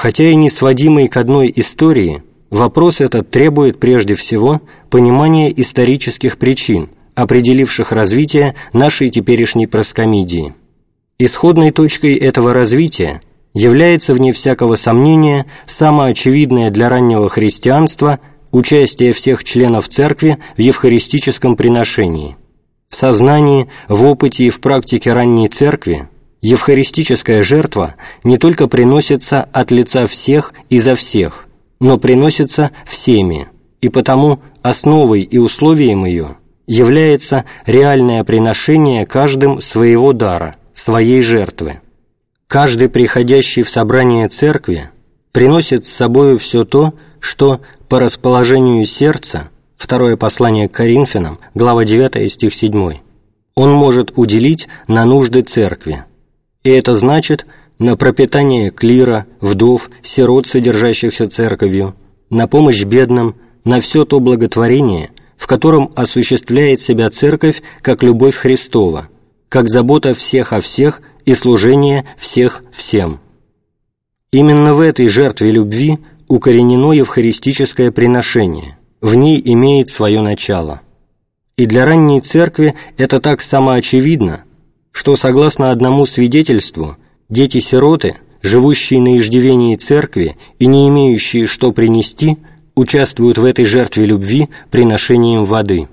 Хотя и не сводимый к одной истории, вопрос этот требует прежде всего понимания исторических причин, определивших развитие нашей теперешней проскомидии. Исходной точкой этого развития является, вне всякого сомнения, самоочевидное для раннего христианства участие всех членов Церкви в евхаристическом приношении. В сознании, в опыте и в практике ранней Церкви евхаристическая жертва не только приносится от лица всех и за всех, но приносится всеми, и потому основой и условием ее является реальное приношение каждым своего дара, своей жертвы. Каждый приходящий в собрание Церкви приносит с собою все то, что по расположению сердца, второе послание к Коринфянам, глава 9, стих 7, он может уделить на нужды Церкви. И это значит на пропитание клира, вдов, сирот, содержащихся Церковью, на помощь бедным, на все то благотворение, в котором осуществляет себя Церковь как любовь Христова, как забота всех о всех и служение всех всем. Именно в этой жертве любви укоренено евхаристическое приношение, в ней имеет свое начало. И для ранней Церкви это так самоочевидно, что, согласно одному свидетельству, дети-сироты, живущие на иждивении Церкви и не имеющие что принести, участвуют в этой жертве любви приношением воды.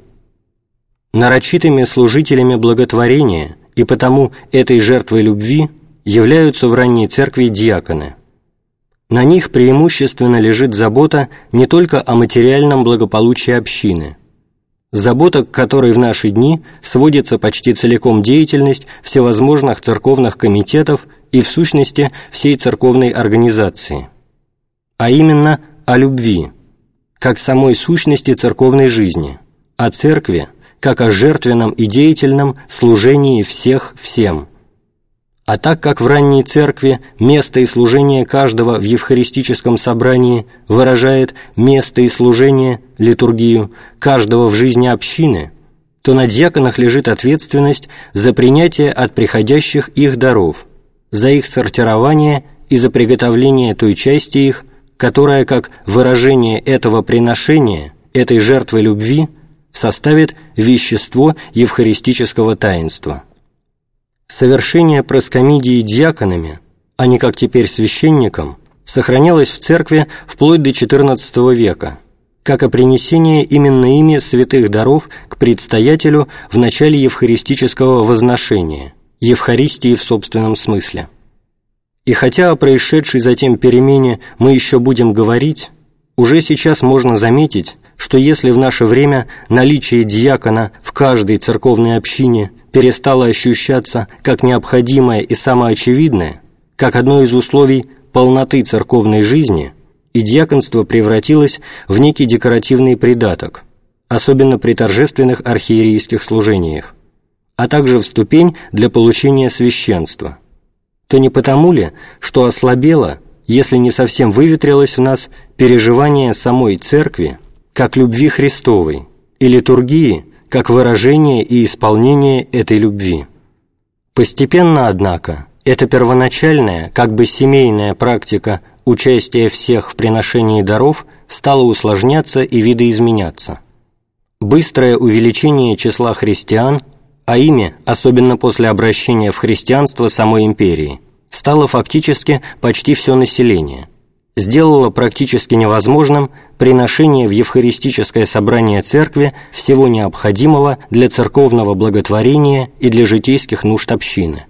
Нарочитыми служителями благотворения и потому этой жертвой любви являются в ранней Церкви диаконы. На них преимущественно лежит забота не только о материальном благополучии общины, забота, к которой в наши дни сводится почти целиком деятельность всевозможных церковных комитетов и, в сущности, всей церковной организации, а именно о любви, как самой сущности церковной жизни, о Церкви, как о жертвенном и деятельном служении всех всем. А так как в ранней Церкви место и служение каждого в евхаристическом собрании выражает место и служение, литургию, каждого в жизни общины, то на диаконах лежит ответственность за принятие от приходящих их даров, за их сортирование и за приготовление той части их, которая, как выражение этого приношения, этой жертвы любви, составит вещество евхаристического таинства. Совершение проскомидии диаконами, а не как теперь священником, сохранялось в Церкви вплоть до XIV века, как и принесение именно ими святых даров к предстоятелю в начале евхаристического возношения, Евхаристии в собственном смысле. И хотя о происшедшей затем перемене мы еще будем говорить, уже сейчас можно заметить, что если в наше время наличие диакона в каждой церковной общине перестало ощущаться как необходимое и самоочевидное, как одно из условий полноты церковной жизни, и диаконство превратилось в некий декоративный придаток, особенно при торжественных архиерейских служениях, а также в ступень для получения священства, то не потому ли, что ослабело, если не совсем выветрилось в нас переживание самой Церкви как любви Христовой и литургии как выражение и исполнение этой любви. Постепенно, однако, эта первоначальная, как бы семейная практика участия всех в приношении даров стала усложняться и видоизменяться. Быстрое увеличение числа христиан, а ими, особенно после обращения в христианство самой империи, стало фактически почти все население, сделало практически невозможным приношение в евхаристическое собрание Церкви всего необходимого для церковного благотворения и для житейских нужд общины.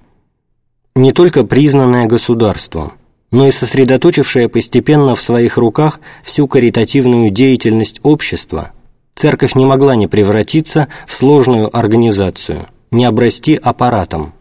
Не только признанное государством, но и сосредоточившее постепенно в своих руках всю каритативную деятельность общества, Церковь не могла не превратиться в сложную организацию, не обрасти аппаратом.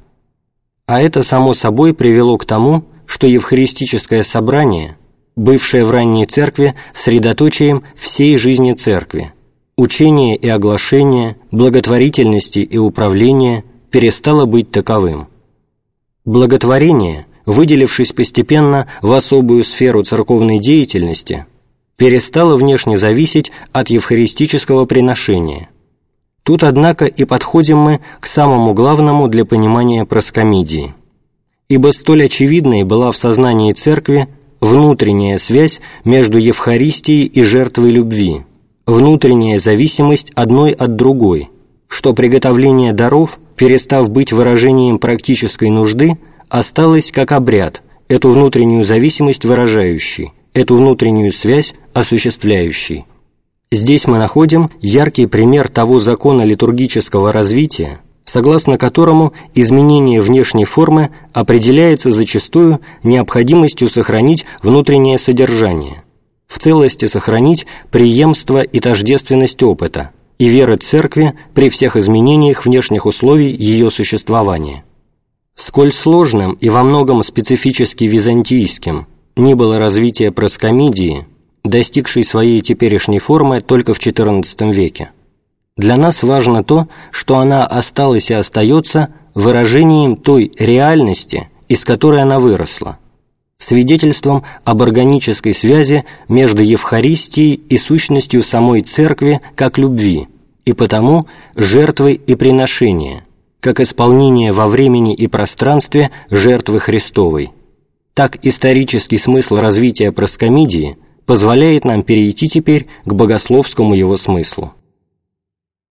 А это, само собой, привело к тому, что евхаристическое собрание, бывшее в ранней Церкви средоточием всей жизни Церкви, учения и оглашения, благотворительности и управления, перестало быть таковым. Благотворение, выделившись постепенно в особую сферу церковной деятельности, перестало внешне зависеть от евхаристического приношения. Тут, однако, и подходим мы к самому главному для понимания проскомидии, ибо столь очевидной была в сознании Церкви внутренняя связь между Евхаристией и жертвой любви, внутренняя зависимость одной от другой, что приготовление даров, перестав быть выражением практической нужды, осталось как обряд, эту внутреннюю зависимость выражающий, эту внутреннюю связь осуществляющий. Здесь мы находим яркий пример того закона литургического развития, согласно которому изменение внешней формы определяется зачастую необходимостью сохранить внутреннее содержание, в целости сохранить преемство и тождественность опыта и веры Церкви при всех изменениях внешних условий ее существования. Сколь сложным и во многом специфически византийским ни было развитие проскомидии, достигшей своей теперешней формы только в XIV веке, для нас важно то, что она осталась и остается выражением той реальности, из которой она выросла, свидетельством об органической связи между Евхаристией и сущностью самой Церкви как любви, и потому жертвы и приношения, как исполнение во времени и пространстве жертвы Христовой. Так исторический смысл развития проскомидии позволяет нам перейти теперь к богословскому его смыслу.